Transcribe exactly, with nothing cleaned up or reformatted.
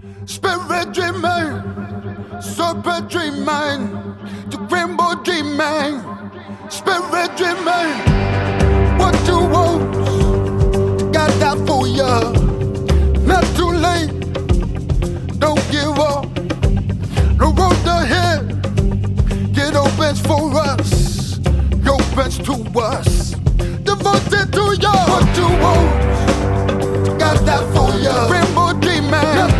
Spirit dreaming, serpent dreaming, the rainbow dreaming, spirit dreaming. What you want, got that for ya. Not too late, don't give up. The road ahead, it opens for us, it opens to us. Devoted to ya. What you want, got that for ya. Rainbow dreaming.